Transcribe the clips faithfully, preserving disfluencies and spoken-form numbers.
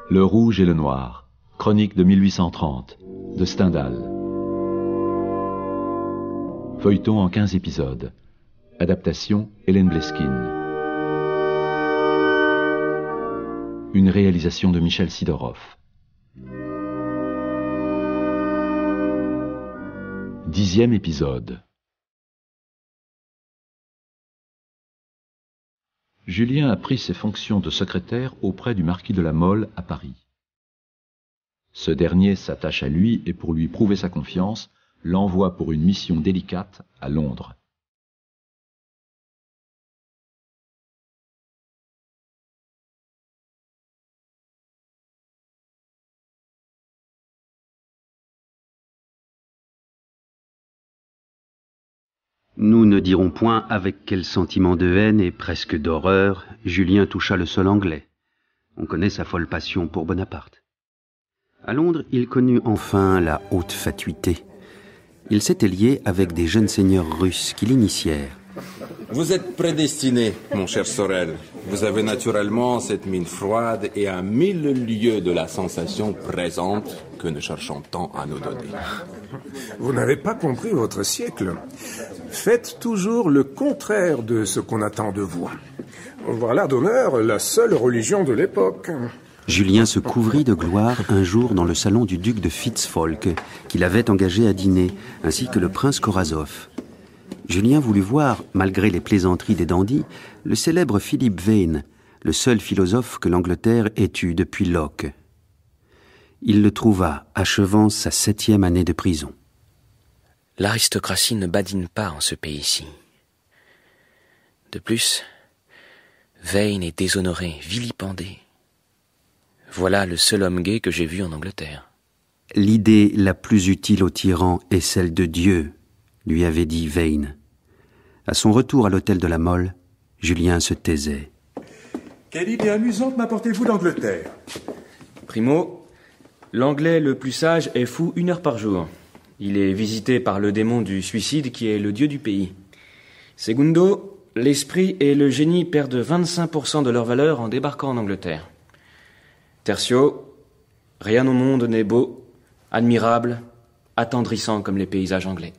Le Rouge et le Noir, chronique de mille huit cent trente, de Stendhal. Feuilleton en quinze épisodes. Adaptation Hélène Bleskine. Une réalisation de Michel Sidorov. Dixième épisode. Julien a pris ses fonctions de secrétaire auprès du marquis de la Mole à Paris. Ce dernier s'attache à lui et pour lui prouver sa confiance, l'envoie pour une mission délicate à Londres. Nous ne dirons point avec quel sentiment de haine et presque d'horreur Julien toucha le sol anglais. On connaît sa folle passion pour Bonaparte. À Londres, il connut enfin la haute fatuité. Il s'était lié avec des jeunes seigneurs russes qui l'initièrent. Vous êtes prédestiné, mon cher Sorel. Vous avez naturellement cette mine froide et à mille lieues de la sensation présente que nous cherchons tant à nous donner. Vous n'avez pas compris votre siècle. Faites toujours le contraire de ce qu'on attend de vous. Voilà d'honneur la seule religion de l'époque. Julien se couvrit de gloire un jour dans le salon du duc de Fitzfolk, qu'il avait engagé à dîner, ainsi que le prince Korazov. Julien voulut voir, malgré les plaisanteries des dandys, le célèbre Philip Vane, le seul philosophe que l'Angleterre ait eu depuis Locke. Il le trouva achevant sa septième année de prison. L'aristocratie ne badine pas en ce pays-ci. De plus, Vane est déshonoré, vilipendé. Voilà le seul homme gai que j'ai vu en Angleterre. L'idée la plus utile au tyran est celle de Dieu, lui avait dit Vane. À son retour à l'hôtel de la Mole, Julien se taisait. Quelle idée amusante m'apportez-vous d'Angleterre? Primo, l'anglais le plus sage est fou une heure par jour. Il est visité par le démon du suicide qui est le dieu du pays. Segundo, l'esprit et le génie perdent vingt-cinq pour cent de leur valeur en débarquant en Angleterre. Tertio, rien au monde n'est beau, admirable, attendrissant comme les paysages anglais.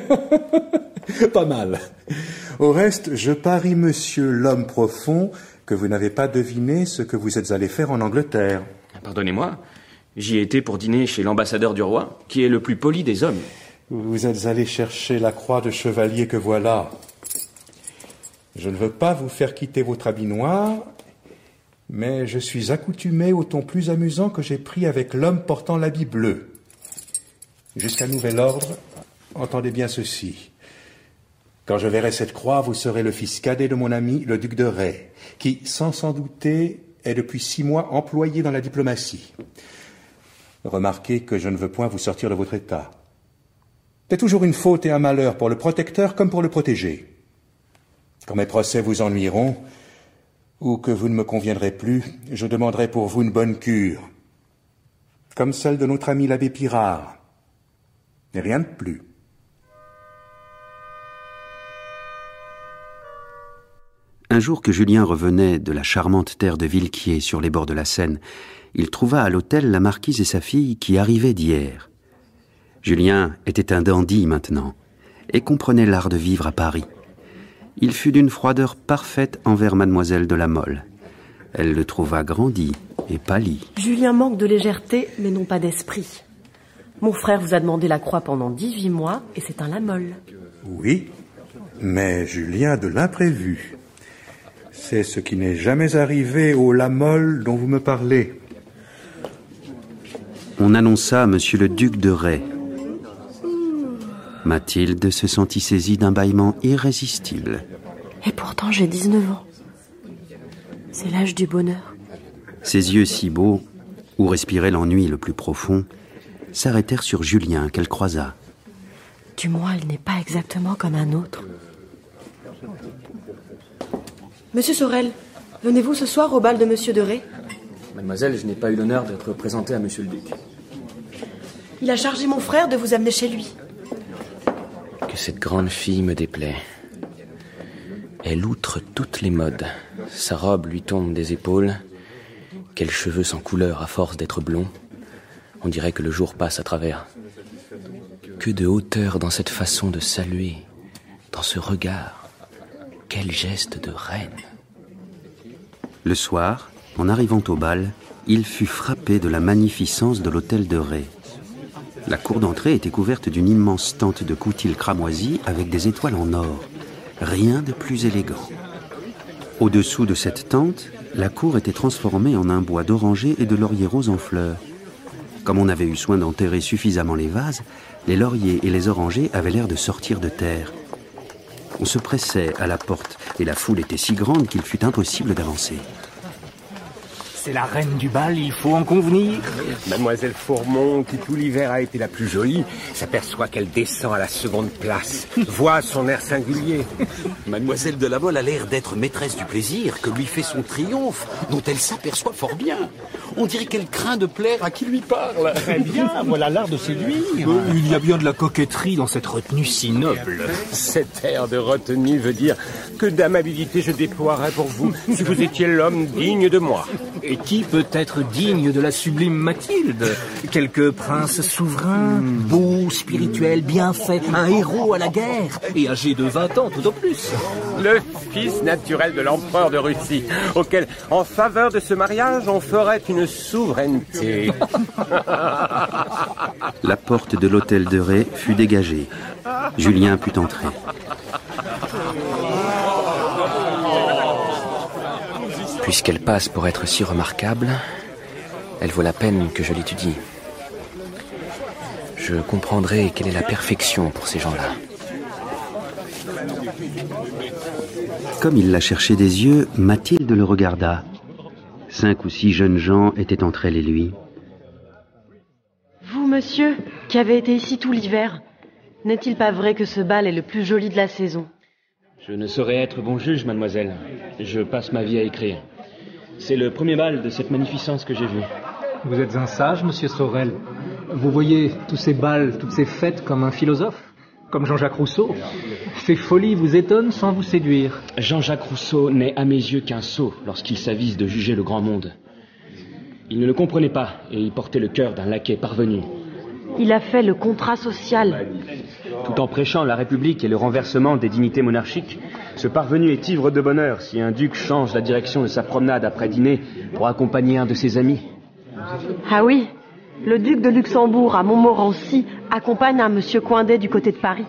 Pas mal. Au reste, je parie, monsieur l'homme profond, que vous n'avez pas deviné ce que vous êtes allé faire en Angleterre. Pardonnez-moi, j'y ai été pour dîner chez l'ambassadeur du roi, qui est le plus poli des hommes. Vous êtes allé chercher la croix de chevalier que voilà. Je ne veux pas vous faire quitter votre habit noir, mais je suis accoutumé au ton plus amusant que j'ai pris avec l'homme portant l'habit bleu. Jusqu'à nouvel ordre, entendez bien ceci. Quand je verrai cette croix, vous serez le fils cadet de mon ami, le duc de Ré, qui, sans s'en douter, est depuis six mois employé dans la diplomatie. Remarquez que je ne veux point vous sortir de votre état. C'est toujours une faute et un malheur pour le protecteur comme pour le protégé. Quand mes procès vous ennuieront, ou que vous ne me conviendrez plus, je demanderai pour vous une bonne cure, comme celle de notre ami l'abbé Pirard. Et rien de plus. Un jour que Julien revenait de la charmante terre de Villequier sur les bords de la Seine, il trouva à l'hôtel la marquise et sa fille qui arrivaient d'hier. Julien était un dandy maintenant et comprenait l'art de vivre à Paris. Il fut d'une froideur parfaite envers mademoiselle de la Mole. Elle le trouva grandi et pâli. Julien manque de légèreté, mais non pas d'esprit. Mon frère vous a demandé la croix pendant dix-huit mois et c'est un la Mole. Oui, mais Julien de l'imprévu. C'est ce qui n'est jamais arrivé au la Mole dont vous me parlez. On annonça monsieur le duc de Ré. Mathilde se sentit saisie d'un bâillement irrésistible. Et pourtant j'ai dix-neuf ans. C'est l'âge du bonheur. Ses yeux si beaux, où respirait l'ennui le plus profond, s'arrêtèrent sur Julien qu'elle croisa. Du moins, il n'est pas exactement comme un autre. Monsieur Sorel, venez-vous ce soir au bal de monsieur de Ré? Mademoiselle, je n'ai pas eu l'honneur d'être présenté à monsieur le duc. Il a chargé mon frère de vous amener chez lui. Que cette grande fille me déplaît. Elle outre toutes les modes. Sa robe lui tombe des épaules. Quels cheveux sans couleur à force d'être blonds. On dirait que le jour passe à travers. Que de hauteur dans cette façon de saluer, dans ce regard. Quel geste de reine. Le soir, en arrivant au bal, il fut frappé de la magnificence de l'hôtel de Ré. La cour d'entrée était couverte d'une immense tente de coutil cramoisi avec des étoiles en or. Rien de plus élégant. Au-dessous de cette tente, la cour était transformée en un bois d'oranger et de lauriers roses en fleurs. Comme on avait eu soin d'enterrer suffisamment les vases, les lauriers et les orangers avaient l'air de sortir de terre. On se pressait à la porte et la foule était si grande qu'il fut impossible d'avancer. C'est la reine du bal, il faut en convenir. Mademoiselle Fourmont, qui tout l'hiver a été la plus jolie, s'aperçoit qu'elle descend à la seconde place. Voit son air singulier. Mademoiselle de la Mole a l'air d'être maîtresse du plaisir que lui fait son triomphe, dont elle s'aperçoit fort bien. On dirait qu'elle craint de plaire à qui lui parle. Très bien, voilà l'art de séduire. Euh, il y a bien de la coquetterie dans cette retenue si noble. Cet air de retenue veut dire que d'amabilité je déploierais pour vous si vous étiez l'homme digne de moi. Et qui peut être digne de la sublime Mathilde? Quelque prince souverain, beau, spirituel, bien fait, un héros à la guerre, et âgé de vingt ans tout au plus. Le fils naturel de l'empereur de Russie, auquel, en faveur de ce mariage, on ferait une souveraineté. La porte de l'hôtel de Ré fut dégagée. Julien put entrer. Puisqu'elle passe pour être si remarquable, elle vaut la peine que je l'étudie. Je comprendrai quelle est la perfection pour ces gens-là. Comme il la cherchait des yeux, Mathilde le regarda. Cinq ou six jeunes gens étaient entre elle et lui. Vous, monsieur, qui avez été ici tout l'hiver, n'est-il pas vrai que ce bal est le plus joli de la saison? Je ne saurais être bon juge, mademoiselle. Je passe ma vie à écrire. C'est le premier bal de cette magnificence que j'ai vu. Vous êtes un sage, monsieur Sorel. Vous voyez tous ces bals, toutes ces fêtes comme un philosophe, comme Jean-Jacques Rousseau. Ces folies vous étonnent sans vous séduire. Jean-Jacques Rousseau n'est à mes yeux qu'un sot lorsqu'il s'avise de juger le grand monde. Il ne le comprenait pas et il portait le cœur d'un laquais parvenu. Il a fait le contrat social. Tout en prêchant la République et le renversement des dignités monarchiques, ce parvenu est ivre de bonheur si un duc change la direction de sa promenade après dîner pour accompagner un de ses amis. Ah oui, le duc de Luxembourg à Montmorency accompagne un monsieur Coindet du côté de Paris.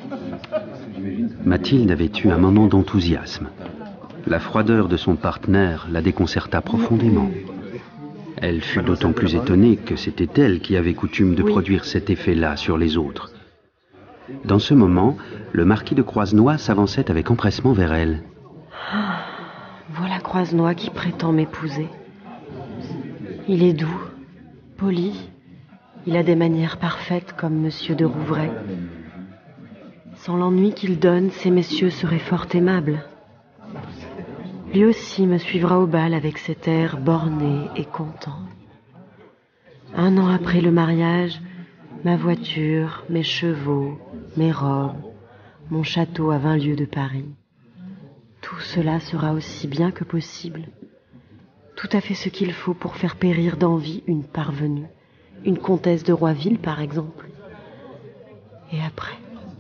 Mathilde avait eu un moment d'enthousiasme. La froideur de son partenaire la déconcerta profondément. Elle fut d'autant plus étonnée que c'était elle qui avait coutume de oui. produire cet effet-là sur les autres. Dans ce moment, le marquis de Croisenois s'avançait avec empressement vers elle. Ah, voilà Croisenois qui prétend m'épouser. Il est doux, poli, il a des manières parfaites comme monsieur de Rouvray. Sans l'ennui qu'il donne, ces messieurs seraient fort aimables. Lui aussi me suivra au bal avec cet air borné et content. Un an après le mariage, ma voiture, mes chevaux, mes robes, mon château à vingt lieues de Paris. Tout cela sera aussi bien que possible. Tout à fait ce qu'il faut pour faire périr d'envie une parvenue, une comtesse de Roiville par exemple. Et après?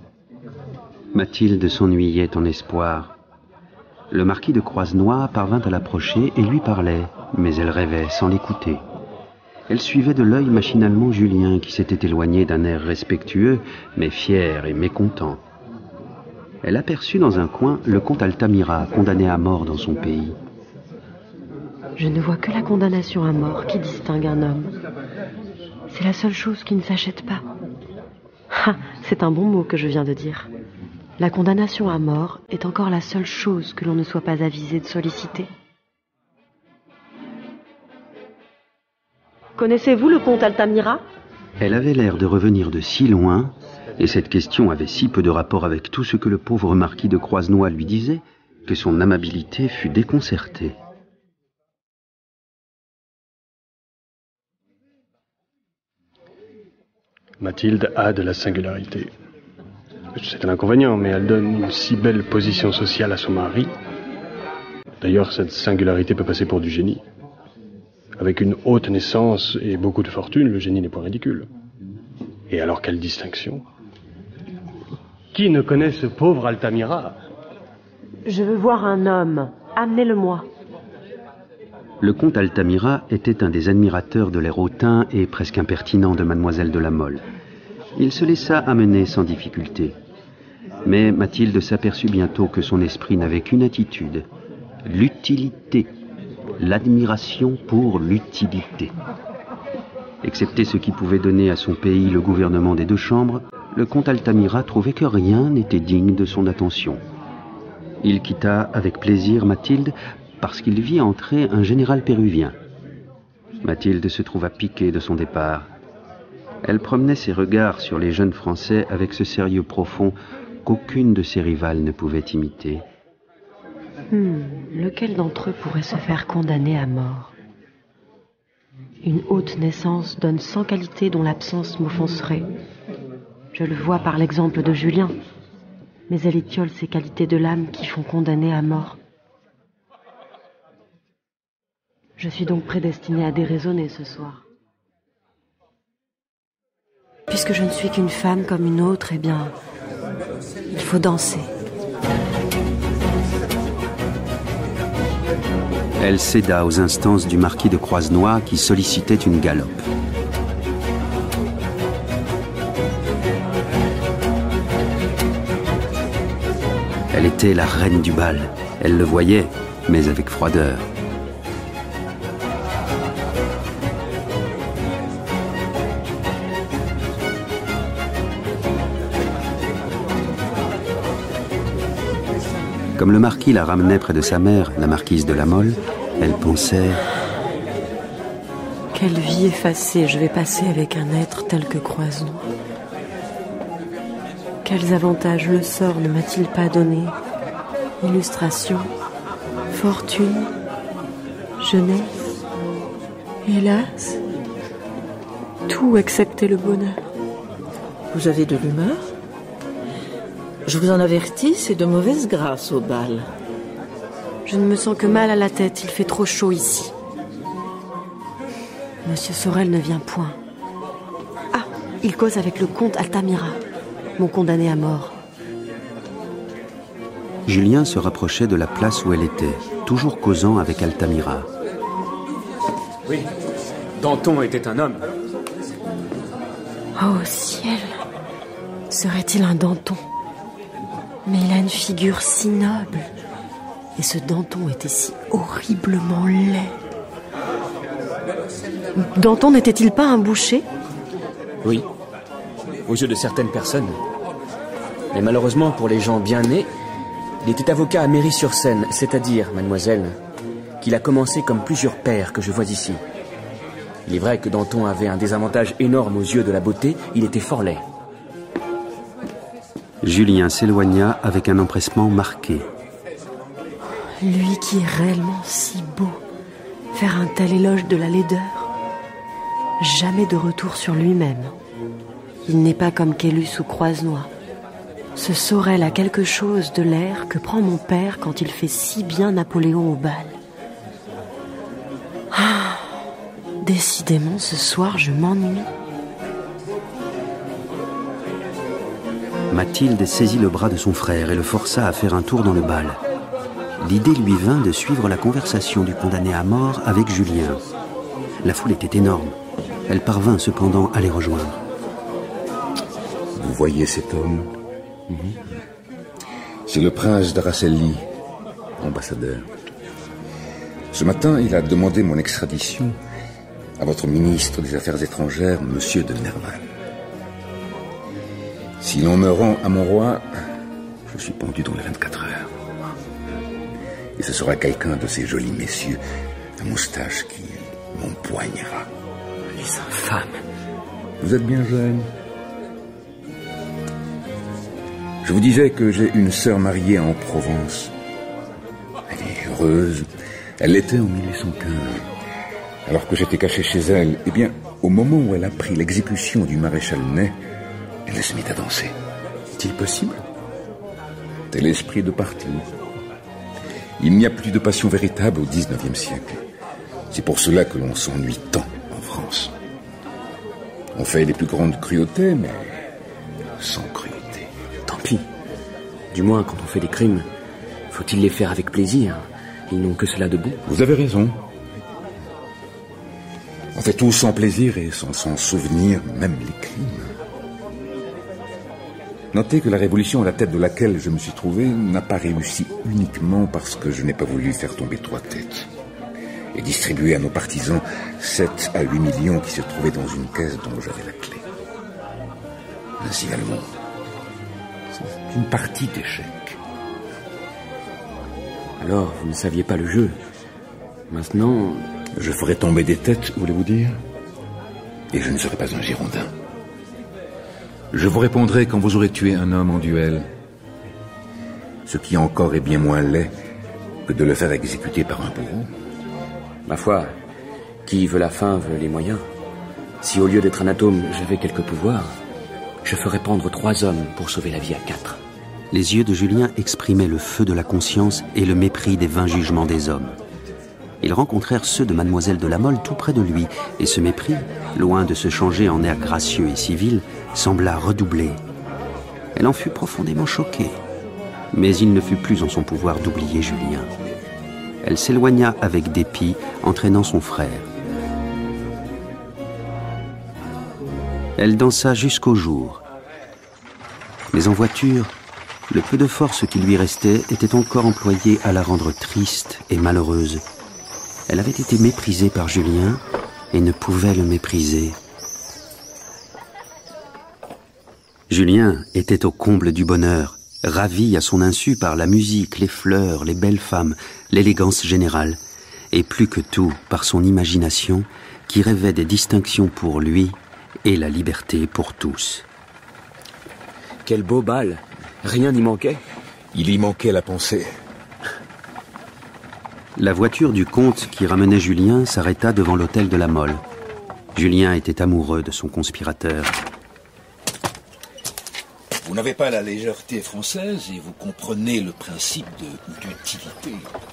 Mathilde s'ennuyait en espoir. Le marquis de Croisenois parvint à l'approcher et lui parlait, mais elle rêvait sans l'écouter. Elle suivait de l'œil machinalement Julien, qui s'était éloigné d'un air respectueux, mais fier et mécontent. Elle aperçut dans un coin le comte Altamira, condamné à mort dans son pays. Je ne vois que la condamnation à mort qui distingue un homme. C'est la seule chose qui ne s'achète pas. Ah, c'est un bon mot que je viens de dire. La condamnation à mort est encore la seule chose que l'on ne soit pas avisé de solliciter. Connaissez-vous le comte Altamira? Elle avait l'air de revenir de si loin, et cette question avait si peu de rapport avec tout ce que le pauvre marquis de Croisenois lui disait, que son amabilité fut déconcertée. Mathilde a de la singularité. C'est un inconvénient, mais elle donne une si belle position sociale à son mari. D'ailleurs, cette singularité peut passer pour du génie. Avec Avec une haute naissance et beaucoup de fortune, le génie n'est point ridicule. Et alors, quelle distinction! Qui ne connaît ce pauvre Altamira? Je veux voir un homme. Amenez-le-moi. Le comte Altamira était un des admirateurs de l'air hautain et presque impertinent de mademoiselle de la Mole. Il se laissa amener sans difficulté. Mais Mathilde s'aperçut bientôt que son esprit n'avait qu'une attitude, l'utilité, l'admiration pour l'utilité. Excepté ce qui pouvait donner à son pays le gouvernement des deux chambres, le comte Altamira trouvait que rien n'était digne de son attention. Il quitta avec plaisir Mathilde parce qu'il vit entrer un général péruvien. Mathilde se trouva piquée de son départ. Elle promenait ses regards sur les jeunes Français avec ce sérieux profond qu'aucune de ses rivales ne pouvait imiter. Hmm, lequel d'entre eux pourrait se faire condamner à mort? Une haute naissance donne cent qualités dont l'absence m'offenserait. Je le vois par l'exemple de Julien. Mais elle étiole ces qualités de l'âme qui font condamner à mort. Je suis donc prédestinée à déraisonner ce soir. Puisque je ne suis qu'une femme comme une autre, eh bien, il faut danser. Elle céda aux instances du marquis de Croisenois qui sollicitait une galope. Elle était la reine du bal. Elle le voyait, mais avec froideur. Comme le marquis la ramenait près de sa mère, la marquise de la Mole, elle pensait... Quelle vie effacée je vais passer avec un être tel que Croisenois. Quels avantages le sort ne m'a-t-il pas donné? Illustration, fortune, jeunesse, hélas, tout excepté le bonheur. Vous avez de l'humeur? Je vous en avertis, c'est de mauvaise grâce au bal. Je ne me sens que mal à la tête, il fait trop chaud ici. Monsieur Sorel ne vient point. Ah, il cause avec le comte Altamira, mon condamné à mort. Julien se rapprochait de la place où elle était, toujours causant avec Altamira. Oui, Danton était un homme. Oh ciel, serait-il un Danton? Mais il a une figure si noble. Et ce Danton était si horriblement laid. Danton n'était-il pas un boucher? Oui, aux yeux de certaines personnes. Mais malheureusement pour les gens bien nés, il était avocat à Méry-sur-Seine, c'est-à-dire, mademoiselle, qu'il a commencé comme plusieurs pères que je vois ici. Il est vrai que Danton avait un désavantage énorme aux yeux de la beauté, il était fort laid. Julien s'éloigna avec un empressement marqué. Lui qui est réellement si beau, faire un tel éloge de la laideur, jamais de retour sur lui-même. Il n'est pas comme Caylus ou Croisenois. Ce Sorel a quelque chose de l'air que prend mon père quand il fait si bien Napoléon au bal. Ah, décidément, ce soir, je m'ennuie. Mathilde saisit le bras de son frère et le força à faire un tour dans le bal. L'idée lui vint de suivre la conversation du condamné à mort avec Julien. La foule était énorme. Elle parvint cependant à les rejoindre. Vous voyez cet homme? Mm-hmm. C'est le prince d'Araceli, ambassadeur. Ce matin, il a demandé mon extradition à votre ministre des Affaires étrangères, monsieur de Nerval. Si l'on me rend à mon roi, je suis pendu dans les vingt-quatre heures. Et ce sera quelqu'un de ces jolis messieurs à moustache qui m'empoignera. Les infâmes. Vous êtes bien jeune. Je vous disais que j'ai une sœur mariée en Provence. Elle est heureuse. Elle l'était en mille huit cent quinze. Alors que j'étais caché chez elle, eh bien, au moment où elle a pris l'exécution du maréchal Ney, elle se mit à danser. Est-il possible? C'est l'esprit de parti. Il n'y a plus de passion véritable au dix-neuvième siècle. C'est pour cela que l'on s'ennuie tant en France. On fait les plus grandes cruautés, mais sans cruauté. Tant pis. Du moins, quand on fait des crimes, faut-il les faire avec plaisir? Ils n'ont que cela de bon. Vous avez raison. On fait tout sans plaisir et sans s'en souvenir, même les crimes. Notez que la révolution à la tête de laquelle je me suis trouvé n'a pas réussi uniquement parce que je n'ai pas voulu faire tomber trois têtes et distribuer à nos partisans sept à huit millions qui se trouvaient dans une caisse dont j'avais la clé. Ainsi va le monde. C'est une partie d'échecs. Alors, vous ne saviez pas le jeu. Maintenant... Je ferai tomber des têtes, voulez-vous dire? Et je ne serai pas un Girondin. Je vous répondrai quand vous aurez tué un homme en duel. Ce qui encore est bien moins laid que de le faire exécuter par un bourreau. Ma foi, qui veut la fin veut les moyens. Si au lieu d'être un atome, j'avais quelques pouvoirs, je ferais pendre trois hommes pour sauver la vie à quatre. Les yeux de Julien exprimaient le feu de la conscience et le mépris des vains jugements des hommes. Ils rencontrèrent ceux de Mademoiselle de la Mole tout près de lui, et ce mépris, loin de se changer en air gracieux et civil, sembla redoubler. Elle en fut profondément choquée, mais il ne fut plus en son pouvoir d'oublier Julien. Elle s'éloigna avec dépit, entraînant son frère. Elle dansa jusqu'au jour. Mais en voiture, le peu de force qui lui restait était encore employé à la rendre triste et malheureuse. Elle avait été méprisée par Julien et ne pouvait le mépriser. Julien était au comble du bonheur, ravi à son insu par la musique, les fleurs, les belles femmes, l'élégance générale, et plus que tout par son imagination qui rêvait des distinctions pour lui et la liberté pour tous. Quel beau bal! Rien n'y manquait? Il y manquait la pensée. La voiture du comte qui ramenait Julien s'arrêta devant l'hôtel de la Mole. Julien était amoureux de son conspirateur. Vous n'avez pas la légèreté française et vous comprenez le principe de l'utilité.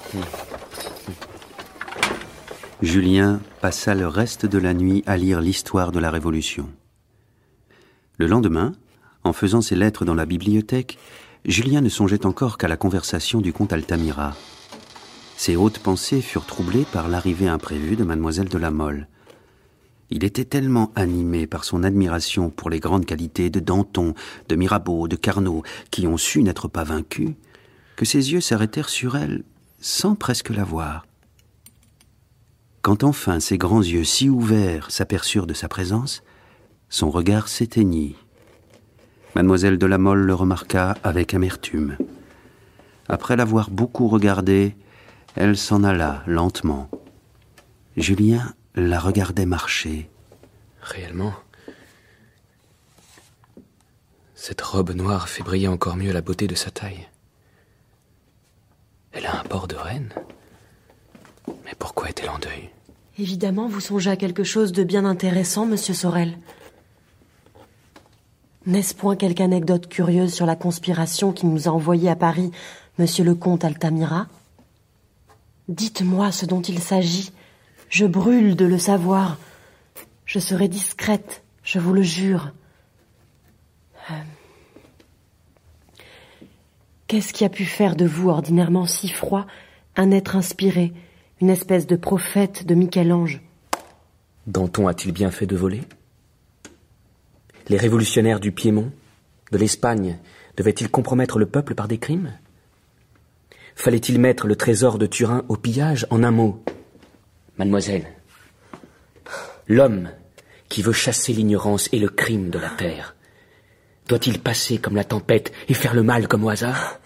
Julien passa le reste de la nuit à lire l'histoire de la Révolution. Le lendemain, en faisant ses lettres dans la bibliothèque, Julien ne songeait encore qu'à la conversation du comte Altamira. Ses hautes pensées furent troublées par l'arrivée imprévue de Mademoiselle de la Mole. Il était tellement animé par son admiration pour les grandes qualités de Danton, de Mirabeau, de Carnot, qui ont su n'être pas vaincus, que ses yeux s'arrêtèrent sur elle sans presque la voir. Quand enfin ses grands yeux si ouverts s'aperçurent de sa présence, son regard s'éteignit. Mademoiselle de la Mole le remarqua avec amertume. Après l'avoir beaucoup regardé, elle s'en alla lentement. Julien la regardait marcher. Réellement, cette robe noire fait briller encore mieux la beauté de sa taille. Elle a un port de reine. Mais pourquoi est-elle en deuil? Évidemment, vous songez à quelque chose de bien intéressant, monsieur Sorel. N'est-ce point quelque anecdote curieuse sur la conspiration qui nous a envoyé à Paris monsieur le comte Altamira? Dites-moi ce dont il s'agit. Je brûle de le savoir. Je serai discrète, je vous le jure. Euh... Qu'est-ce qui a pu faire de vous, ordinairement si froid, un être inspiré, une espèce de prophète de Michel-Ange? Danton a-t-il bien fait de voler? Les révolutionnaires du Piémont, de l'Espagne, devaient-ils compromettre le peuple par des crimes? Fallait-il mettre le trésor de Turin au pillage? En un mot, mademoiselle, l'homme qui veut chasser l'ignorance et le crime de la terre, doit-il passer comme la tempête et faire le mal comme au hasard?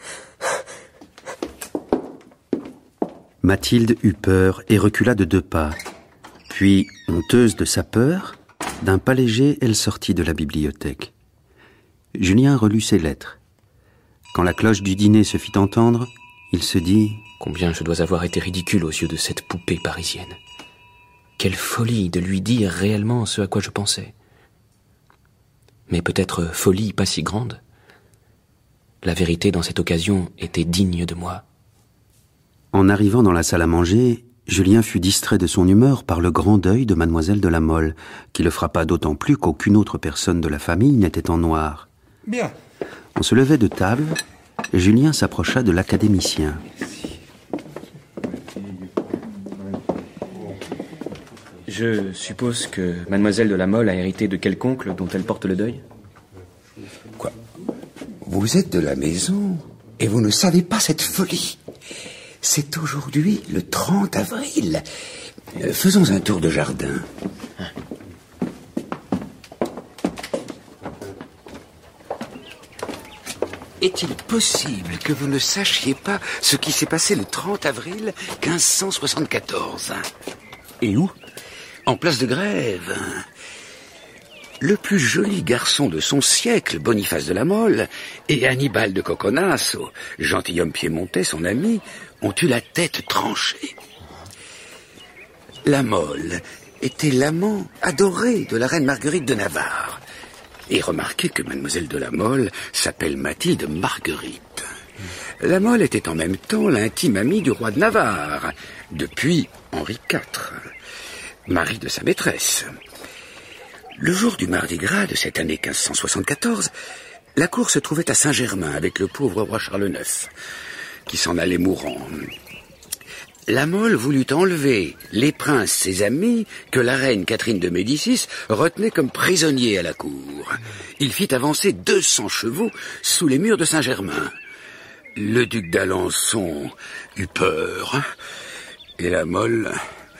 Mathilde eut peur et recula de deux pas. Puis, honteuse de sa peur, d'un pas léger, elle sortit de la bibliothèque. Julien relut ses lettres. Quand la cloche du dîner se fit entendre, il se dit « Combien je dois avoir été ridicule aux yeux de cette poupée parisienne. Quelle folie de lui dire réellement ce à quoi je pensais. Mais peut-être folie pas si grande. La vérité dans cette occasion était digne de moi. » En arrivant dans la salle à manger, Julien fut distrait de son humeur par le grand deuil de mademoiselle de La Mole, qui le frappa d'autant plus qu'aucune autre personne de la famille n'était en noir. Bien. On se levait de table, et Julien s'approcha de l'académicien. Je suppose que mademoiselle de La Mole a hérité de quelque oncle dont elle porte le deuil? Quoi? Vous êtes de la maison et vous ne savez pas cette folie. C'est aujourd'hui le trente avril. Euh, faisons un tour de jardin. Est-il possible que vous ne sachiez pas ce qui s'est passé le trente avril quinze cent soixante-quatorze? Et où? En place de Grève. Le plus joli garçon de son siècle, Boniface de La Mole, et Annibal de Coconasso, gentilhomme piémontais, son ami, ont eu la tête tranchée. La Mole était l'amant adoré de la reine Marguerite de Navarre. Et remarquez que mademoiselle de La Mole s'appelle Mathilde Marguerite. La Mole était en même temps l'intime amie du roi de Navarre, depuis Henri quatre, mari de sa maîtresse. Le jour du Mardi Gras de cette année quinze cent soixante-quatorze, la cour se trouvait à Saint-Germain avec le pauvre roi Charles neuf, qui s'en allait mourant. La Mole voulut enlever les princes, ses amis, que la reine Catherine de Médicis retenait comme prisonniers à la cour. Il fit avancer deux cents chevaux sous les murs de Saint-Germain. Le duc d'Alençon eut peur, et la Mole...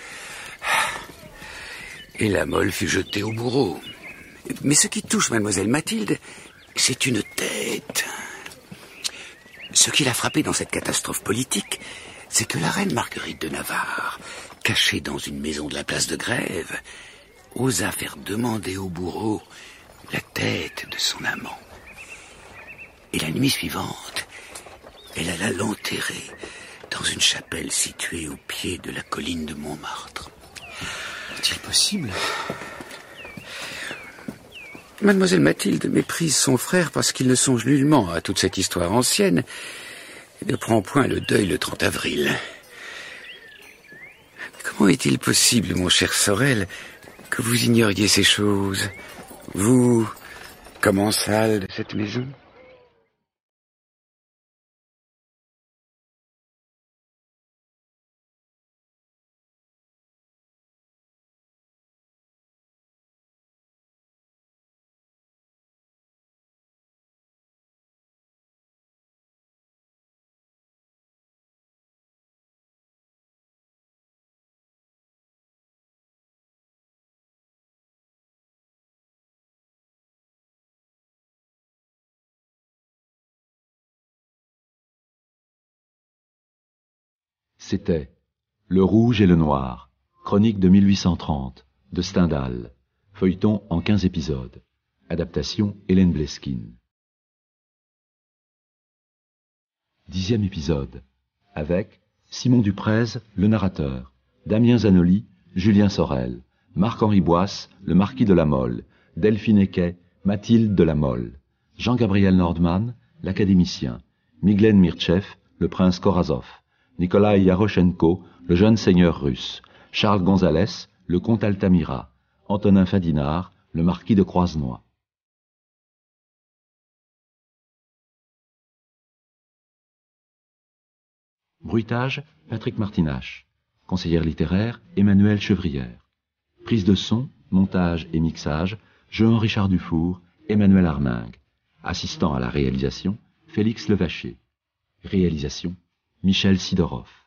Et la Mole fut jetée au bourreau. Mais ce qui touche mademoiselle Mathilde, c'est une tête. Ce qui l'a frappé dans cette catastrophe politique, c'est que la reine Marguerite de Navarre, cachée dans une maison de la place de Grève, osa faire demander au bourreau la tête de son amant. Et la nuit suivante, elle alla l'enterrer dans une chapelle située au pied de la colline de Montmartre. Est-il possible? Mademoiselle Mathilde méprise son frère parce qu'il ne songe nullement à toute cette histoire ancienne et ne prend point le deuil le trente avril. Comment est-il possible, mon cher Sorel, que vous ignoriez ces choses, vous, commensal de cette maison? C'était Le Rouge et le Noir, chronique de mille huit cent trente, de Stendhal, feuilleton en quinze épisodes, adaptation Hélène Bleskin. Dixième épisode, avec Simon Duprez, le narrateur, Damien Zanoli, Julien Sorel, Marc-Henri Boisse, le marquis de La Mole, Delphine Equet, Mathilde de La Mole, Jean-Gabriel Nordman, l'académicien, Miglen Mirtchev, le prince Korazov, Nikolai Yaroshenko, le jeune seigneur russe, Charles Gonzalez, le comte Altamira, Antonin Fadinard, le marquis de Croisenois. Bruitage, Patrick Martinache. Conseillère littéraire, Emmanuel Chevrière. Prise de son, montage et mixage, Jean-Richard Dufour, Emmanuel Armingue. Assistant à la réalisation, Félix Levacher. Réalisation, Michel Sidorov.